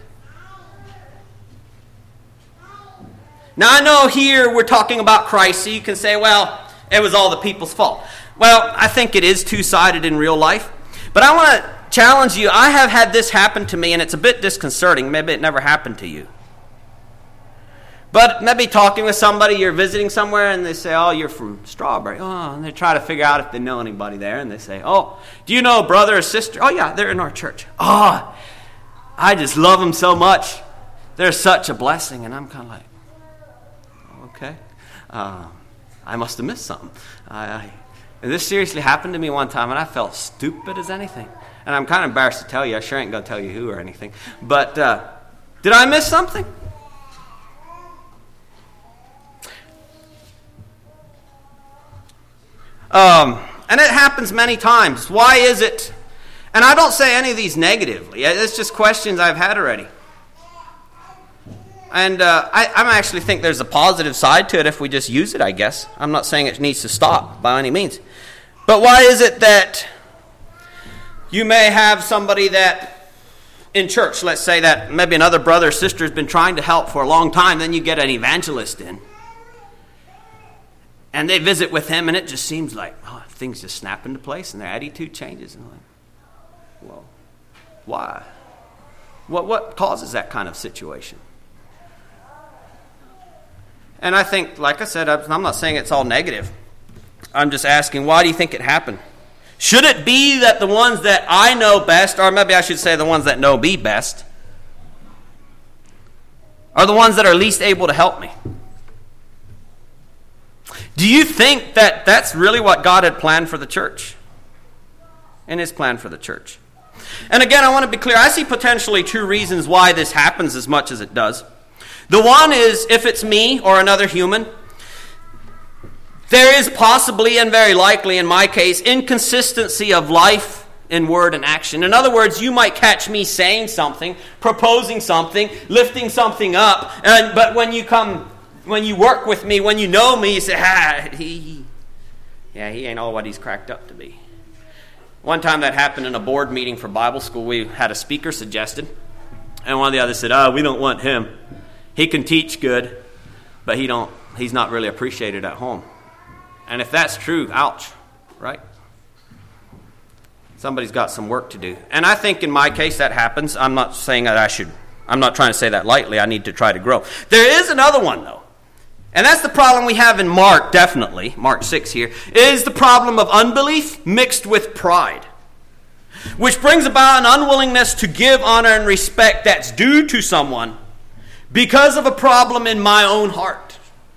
Now, I know here we're talking about Christ, so you can say, well, it was all the people's fault. Well, I think it is two-sided in real life. But I want to challenge you. I have had this happen to me, and it's a bit disconcerting. Maybe it never happened to you. But maybe talking with somebody, you're visiting somewhere, and they say, oh, you're from Strawberry. Oh, and they try to figure out if they know anybody there, and they say, oh, do you know a brother or sister? Oh, yeah, they're in our church. Oh, I just love them so much. They're such a blessing. And I'm kind of like, okay, I must have missed something. And this seriously happened to me one time, and I felt stupid as anything. And I'm kind of embarrassed to tell you. I sure ain't going to tell you who or anything. But did I miss something? And it happens many times. Why is it? And I don't say any of these negatively. It's just questions I've had already. And I actually think there's a positive side to it if we just use it, I guess. I'm not saying it needs to stop by any means. But why is it that you may have somebody that in church, let's say that maybe another brother or sister has been trying to help for a long time, then you get an evangelist in. And they visit with him, and it just seems like things just snap into place, and their attitude changes. And like, well, why? What causes that kind of situation? And I think, like I said, I'm not saying it's all negative. I'm just asking, why do you think it happened? Should it be that the ones that I know best, or maybe I should say the ones that know me best, are the ones that are least able to help me? Do you think that that's really what God had planned for the church? In his plan for the church. And again, I want to be clear. I see potentially two reasons why this happens as much as it does. The one is, if it's me or another human, there is possibly and very likely, in my case, inconsistency of life in word and action. In other words, you might catch me saying something, proposing something, lifting something up, but when you come when you work with me, when you know me, you say, he ain't all what he's cracked up to be. One time that happened in a board meeting for Bible school. We had a speaker suggested, and one of the others said, we don't want him. He can teach good, but he's not really appreciated at home. And if that's true, ouch, right? Somebody's got some work to do. And I think in my case that happens. I'm not saying that I'm not trying to say that lightly. I need to try to grow. There is another one, though. And that's the problem we have in Mark, definitely. Mark 6 here. Is the problem of unbelief mixed with pride, which brings about an unwillingness to give honor and respect that's due to someone because of a problem in my own heart.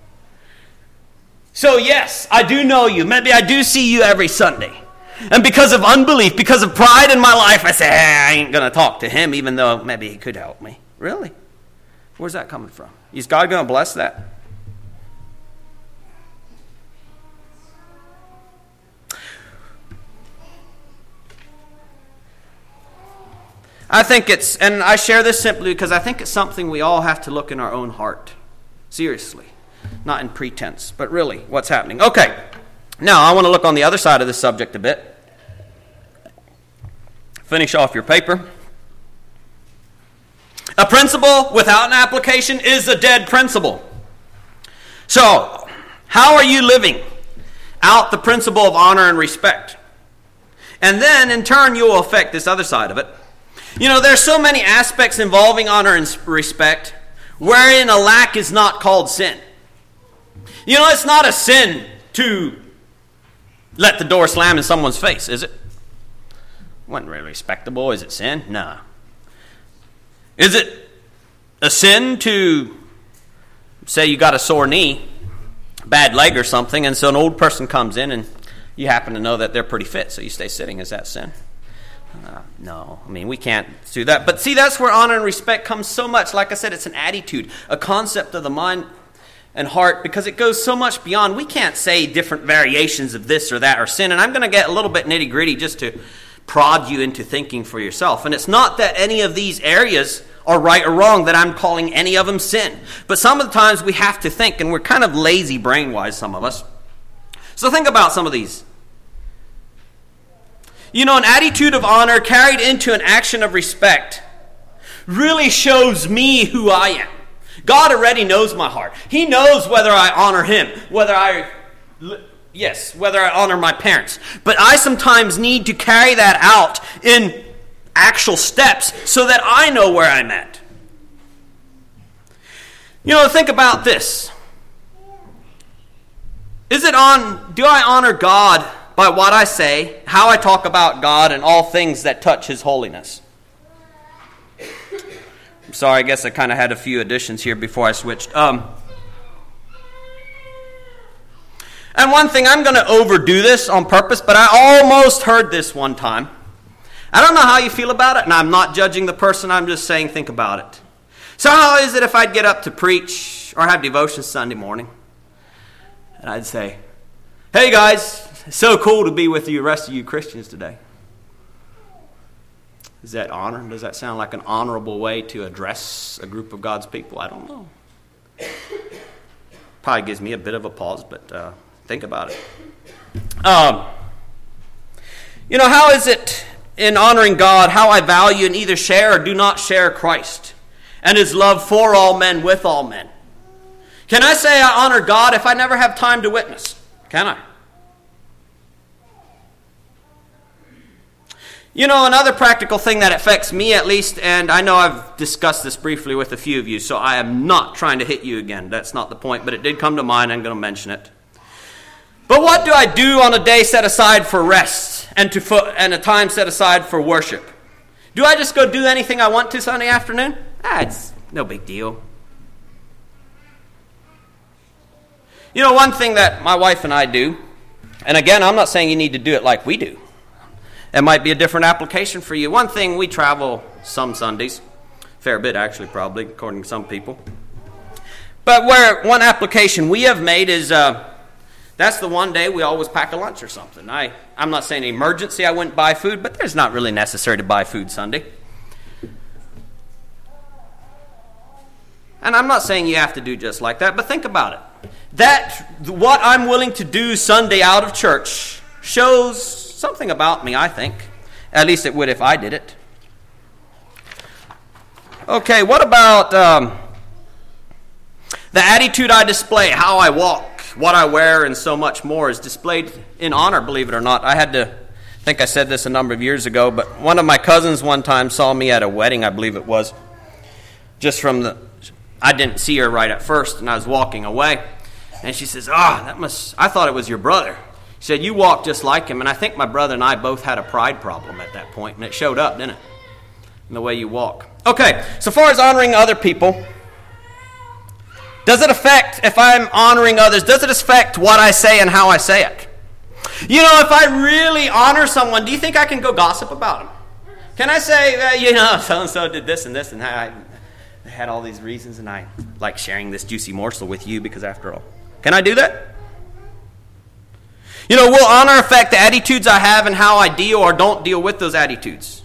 So yes, I do know you. Maybe I do see you every Sunday. And because of unbelief, because of pride in my life, I say, I ain't going to talk to him, even though maybe he could help me. Really? Where's that coming from? Is God going to bless that? I think it's, and I share this simply because I think it's something we all have to look in our own heart. Seriously. Not in pretense, but really what's happening. Okay. Now, I want to look on the other side of this subject a bit. Finish off your paper. A principle without an application is a dead principle. So, how are you living out the principle of honor and respect? And then, in turn, you will affect this other side of it. You know, there's so many aspects involving honor and respect wherein a lack is not called sin. You know, it's not a sin to let the door slam in someone's face, is it? Wasn't really respectable. Is it sin? No. Is it a sin to say you got a sore knee, bad leg or something, and so an old person comes in and you happen to know that they're pretty fit, so you stay sitting? Is that sin? No. I mean, we can't do that. But see, that's where honor and respect comes so much. Like I said, it's an attitude, a concept of the mind and heart, because it goes so much beyond. We can't say different variations of this or that or sin. And I'm going to get a little bit nitty gritty just to prod you into thinking for yourself. And it's not that any of these areas are right or wrong, that I'm calling any of them sin. But some of the times we have to think, and we're kind of lazy brain-wise, some of us. So think about some of these. You know, an attitude of honor carried into an action of respect really shows me who I am. God already knows my heart. He knows whether I honor him, whether I honor my parents. But I sometimes need to carry that out in actual steps so that I know where I'm at. You know, think about this. Do I honor God by what I say, how I talk about God, and all things that touch his holiness? I'm sorry, I guess I kind of had a few additions here before I switched. And one thing, I'm going to overdo this on purpose, but I almost heard this one time. I don't know how you feel about it, and I'm not judging the person. I'm just saying, think about it. So how is it if I'd get up to preach or have devotion Sunday morning, and I'd say, hey guys, it's so cool to be with you, the rest of you Christians today. Is that honor? Does that sound like an honorable way to address a group of God's people? I don't know. Probably gives me a bit of a pause, but think about it. You know, how is it in honoring God, how I value and either share or do not share Christ and his love for all men, with all men? Can I say I honor God if I never have time to witness? Can I? You know, another practical thing that affects me at least, and I know I've discussed this briefly with a few of you, so I am not trying to hit you again. That's not the point, but it did come to mind. I'm going to mention it. But what do I do on a day set aside for rest and a time set aside for worship? Do I just go do anything I want to Sunday afternoon? It's no big deal. You know, one thing that my wife and I do, and again, I'm not saying you need to do it like we do. It might be a different application for you. One thing, we travel some Sundays. Fair bit, actually, probably, according to some people. But one application we have made is, that's the one day we always pack a lunch or something. I'm not saying emergency I wouldn't buy food, but it's not really necessary to buy food Sunday. And I'm not saying you have to do just like that, but think about it. That what I'm willing to do Sunday out of church shows something about me, I think. At least it would if I did it. Okay, what about the attitude I display, how I walk, what I wear, and so much more is displayed in honor, believe it or not. I think I said this a number of years ago, but one of my cousins one time saw me at a wedding, I believe it was. I didn't see her right at first, and I was walking away. And she says, I thought it was your brother. She said, you walk just like him. And I think my brother and I both had a pride problem at that point, and it showed up, didn't it? In the way you walk. Okay, so far as honoring other people, does it affect, if I'm honoring others, does it affect what I say and how I say it? You know, if I really honor someone, do you think I can go gossip about them? Can I say, so-and-so did this and this, and I had all these reasons, and I like sharing this juicy morsel with you because after all. Can I do that? You know, will honor affect the attitudes I have and how I deal or don't deal with those attitudes?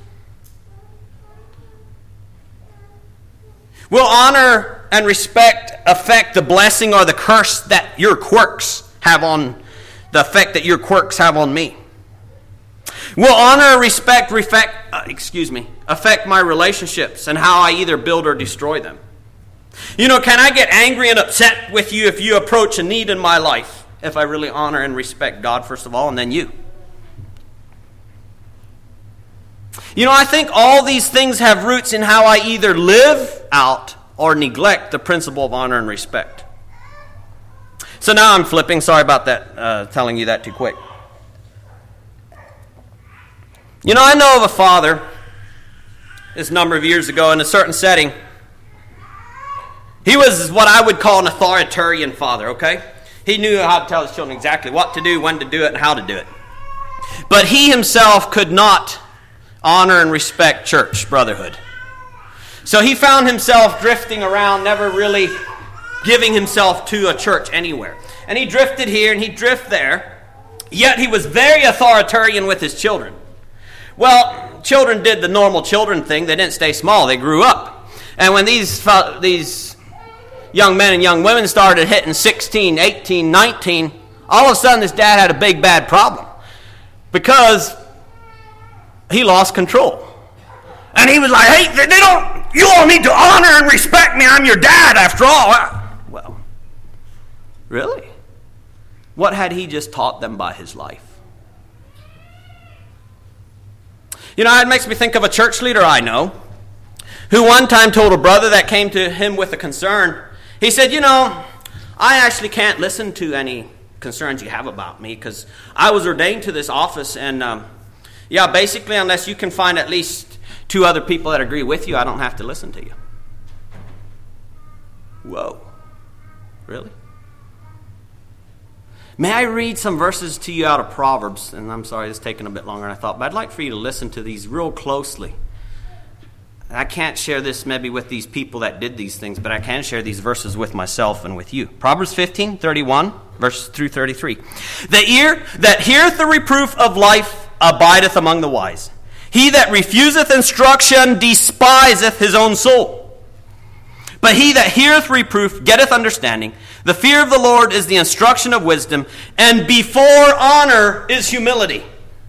Will honor and respect affect the blessing or the curse that your quirks have on, the effect that your quirks have on me? Will honor and respect affect my relationships and how I either build or destroy them? You know, can I get angry and upset with you if you approach a need in my life? If I really honor and respect God first of all, and then you. You know, I think all these things have roots in how I either live out or neglect the principle of honor and respect. So now I'm flipping. Sorry about that, telling you that too quick. You know, I know of a father, this number of years ago in a certain setting. He was what I would call an authoritarian father, okay? He knew how to tell his children exactly what to do, when to do it, and how to do it. But he himself could not honor and respect church brotherhood. So he found himself drifting around, never really giving himself to a church anywhere. And he drifted here and he drifted there, yet he was very authoritarian with his children. Well, children did the normal children thing. They didn't stay small. They grew up. And when these young men and young women started hitting 16, 18, 19, all of a sudden this dad had a big, bad problem. Because he lost control. And he was like, hey, you all need to honor and respect me. I'm your dad after all. Well, really? What had he just taught them by his life? You know, it makes me think of a church leader I know who one time told a brother that came to him with a concern. He said, you know, I actually can't listen to any concerns you have about me because I was ordained to this office and, basically unless you can find at least 2 other people that agree with you, I don't have to listen to you. Whoa. Really? May I read some verses to you out of Proverbs? And I'm sorry, it's taking a bit longer than I thought, but I'd like for you to listen to these real closely. I can't share this maybe with these people that did these things, but I can share these verses with myself and with you. Proverbs 15:31, verse through 33. The ear that heareth the reproof of life abideth among the wise. He that refuseth instruction despiseth his own soul. But he that heareth reproof getteth understanding. The fear of the Lord is the instruction of wisdom, and before honor is humility.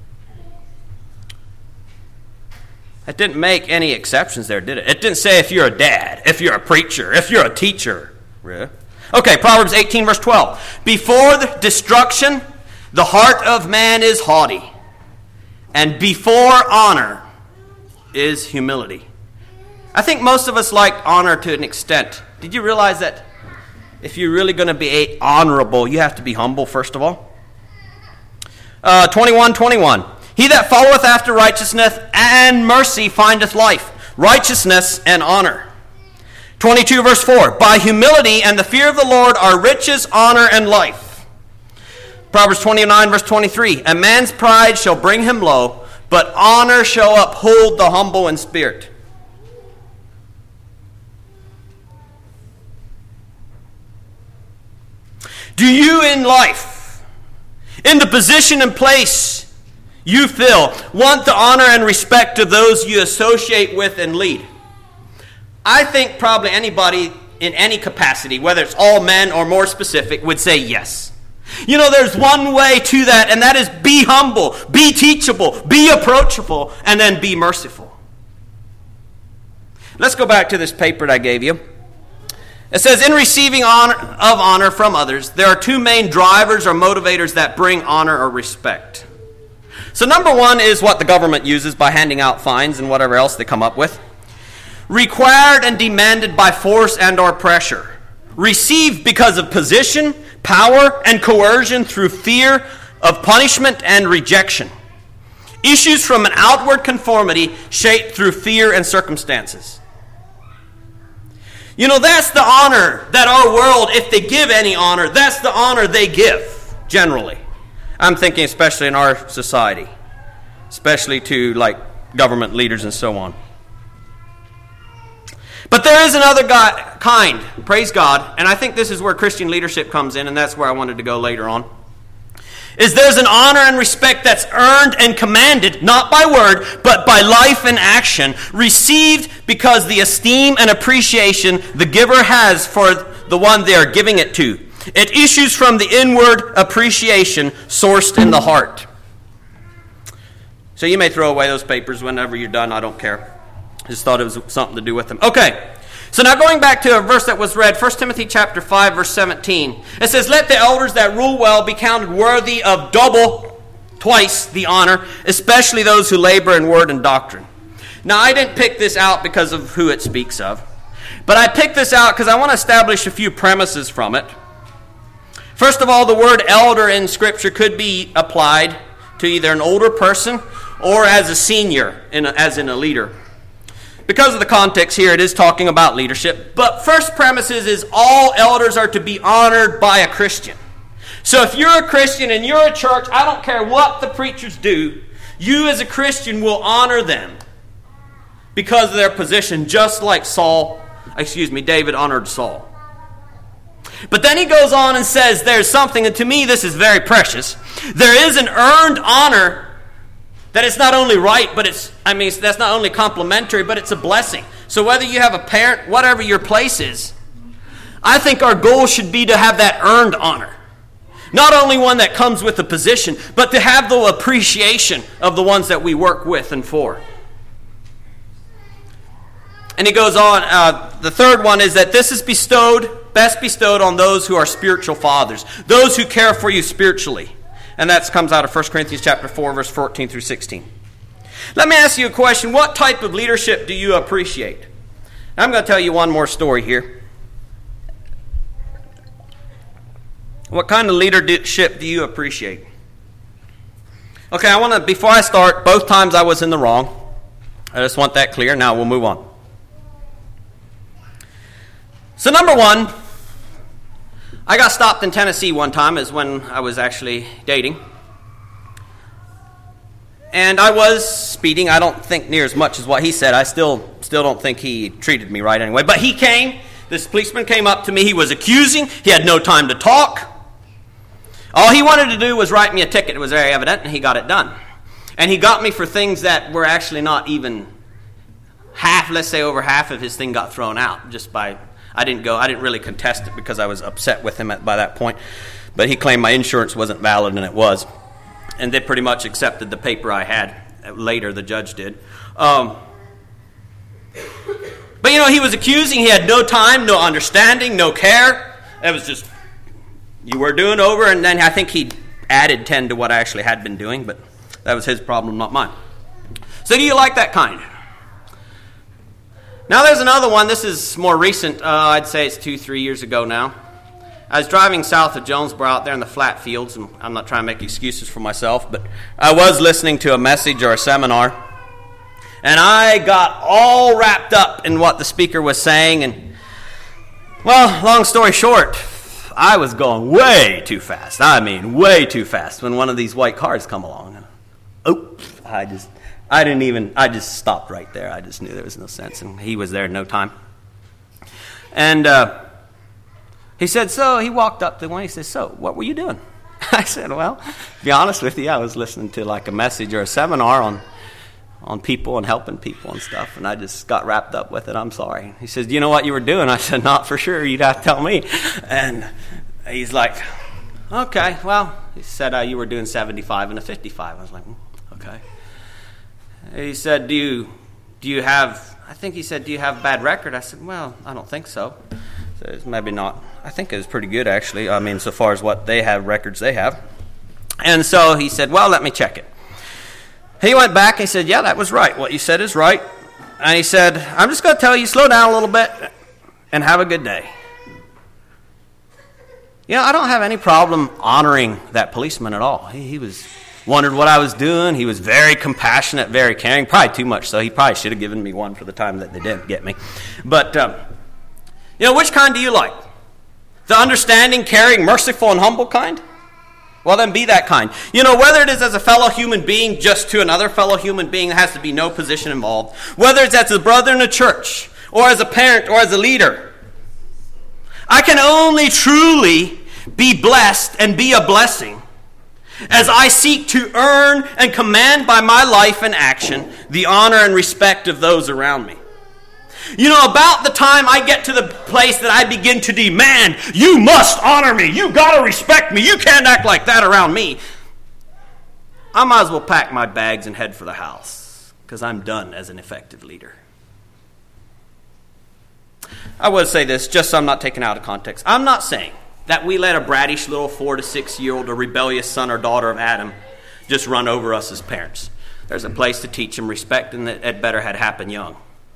It didn't make any exceptions there, did it? It didn't say if you're a dad, if you're a preacher, if you're a teacher. Okay, Proverbs 18, verse 12. Before the destruction, the heart of man is haughty, and before honor is humility. I think most of us like honor to an extent. Did you realize that if you're really going to be honorable, you have to be humble, first of all? 21:21. He that followeth after righteousness and mercy findeth life, righteousness and honor. 22 verse 4. By humility and the fear of the Lord are riches, honor, and life. Proverbs 29 verse 23. A man's pride shall bring him low, but honor shall uphold the humble in spirit. Do you in life, in the position and place you fill, want the honor and respect of those you associate with and lead? I think probably anybody in any capacity, whether it's all men or more specific, would say yes. You know, there's one way to that, and that is be humble, be teachable, be approachable, and then be merciful. Let's go back to this paper that I gave you. It says, in receiving honor from others, there are two main drivers or motivators that bring honor or respect. So number one is what the government uses by handing out fines and whatever else they come up with. Required and demanded by force and or pressure. Received because of position, power, and coercion through fear of punishment and rejection. Issues from an outward conformity shaped through fear and circumstances. You know, that's the honor that our world, if they give any honor, that's the honor they give, generally. I'm thinking especially in our society, especially to like government leaders and so on. But there is another kind, praise God, and I think this is where Christian leadership comes in, and that's where I wanted to go later on, is there's an honor and respect that's earned and commanded, not by word, but by life and action, received because the esteem and appreciation the giver has for the one they are giving it to. It issues from the inward appreciation sourced in the heart. So you may throw away those papers whenever you're done, I don't care. Just thought it was something to do with them. Okay, so now going back to a verse that was read, 1 Timothy chapter 5, verse 17. It says, let the elders that rule well be counted worthy of twice the honor, especially those who labor in word and doctrine. Now, I didn't pick this out because of who it speaks of, but I picked this out because I want to establish a few premises from it. First of all, the word elder in Scripture could be applied to either an older person or as a senior, as in a leader. Because of the context here, it is talking about leadership. But first premises is all elders are to be honored by a Christian. So if you're a Christian and you're a church, I don't care what the preachers do, you as a Christian will honor them because of their position, just like David honored Saul. But then he goes on and says there's something, and to me this is very precious. There is an earned honor that it's not only right, but that's not only complimentary, but it's a blessing. So whether you have a parent, whatever your place is, I think our goal should be to have that earned honor. Not only one that comes with a position, but to have the appreciation of the ones that we work with and for. And he goes on, the third one is that this is best bestowed on those who are spiritual fathers, those who care for you spiritually. And that comes out of 1 Corinthians chapter 4, verse 14 through 16. Let me ask you a question. What type of leadership do you appreciate? Now, I'm going to tell you one more story here. What kind of leadership do you appreciate? Okay, before I start, both times I was in the wrong. I just want that clear. Now we'll move on. So number one, I got stopped in Tennessee one time, is when I was actually dating. And I was speeding. I don't think near as much as what he said. I still don't think he treated me right anyway. But this policeman came up to me. He was accusing. He had no time to talk. All he wanted to do was write me a ticket. It was very evident, and he got it done. And he got me for things that were actually not even half, let's say over half of his thing got thrown out just by... I didn't really contest it because I was upset with him by that point. But he claimed my insurance wasn't valid, and it was. And they pretty much accepted the paper I had. Later, the judge did. But, he was accusing. He had no time, no understanding, no care. It was just, you were doing over, and then I think he added 10 to what I actually had been doing. But that was his problem, not mine. So do you like that kind? Now there's another one. This is more recent. I'd say it's 2-3 years ago now. I was driving south of Jonesboro out there in the flat fields, and I'm not trying to make excuses for myself, but I was listening to a message or a seminar, and I got all wrapped up in what the speaker was saying, and, well, long story short, I was going way too fast. I mean, way too fast when one of these white cars come along. I just stopped right there. I just knew there was no sense, and he was there in no time. And he said, he walked up to one, he said, so, what were you doing? I said, well, to be honest with you, I was listening to like a message or a seminar on on people and helping people and stuff, and I just got wrapped up with it. I'm sorry. He says, do you know what you were doing? I said, not for sure. You'd have to tell me. And he's like, okay, well, he said, you were doing 75 and a 55. I was like, okay. He said, do you have, I think he said, do you have a bad record? I said, well, I don't think so. He says, maybe not. I think it was pretty good, actually. I mean, so far as what they have, records they have. And so he said, well, let me check it. He went back and he said, yeah, that was right. What you said is right. And he said, I'm just going to tell you, slow down a little bit and have a good day. You know, I don't have any problem honoring that policeman at all. He was wondered what I was doing. He was very compassionate, very caring, probably too much so. He probably should have given me one for the time that they didn't get me. But, you know, which kind do you like? The understanding, caring, merciful, and humble kind? Well, then be that kind. You know, whether it is as a fellow human being just to another fellow human being, there has to be no position involved. Whether it's as a brother in a church, or as a parent, or as a leader. I can only truly be blessed and be a blessing as I seek to earn and command by my life and action the honor and respect of those around me. You know, about the time I get to the place that I begin to demand, you must honor me, you got to respect me, you can't act like that around me, I might as well pack my bags and head for the house, because I'm done as an effective leader. I would say this, just so I'm not taken out of context. I'm not saying that we let a brattish little 4 to 6 year old, a rebellious son or daughter of Adam, just run over us as parents. There's a place to teach them respect, and that better had happened young.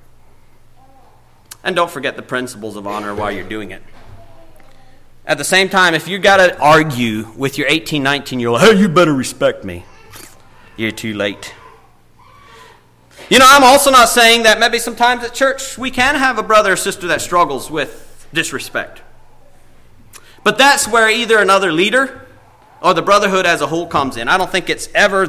And don't forget the principles of honor while you're doing it. At the same time, if you got to argue with your 18, 19-year-old, hey, you better respect me, you're too late. You know, I'm also not saying that maybe sometimes at church we can have a brother or sister that struggles with disrespect. But that's where either another leader or the brotherhood as a whole comes in. I don't think it's ever...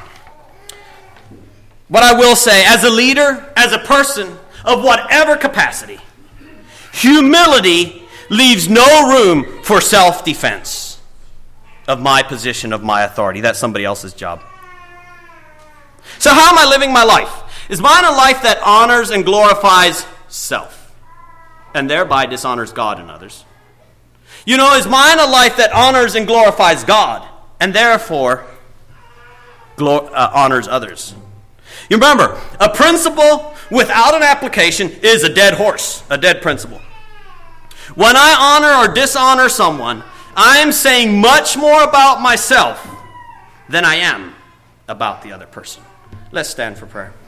What I will say, as a leader, as a person of whatever capacity, humility leaves no room for self-defense of my position, of my authority. That's somebody else's job. So how am I living my life? Is mine a life that honors and glorifies self and thereby dishonors God and others? You know, is mine a life that honors and glorifies God and therefore honors others? You remember, a principle without an application is a dead horse, a dead principle. When I honor or dishonor someone, I am saying much more about myself than I am about the other person. Let's stand for prayer.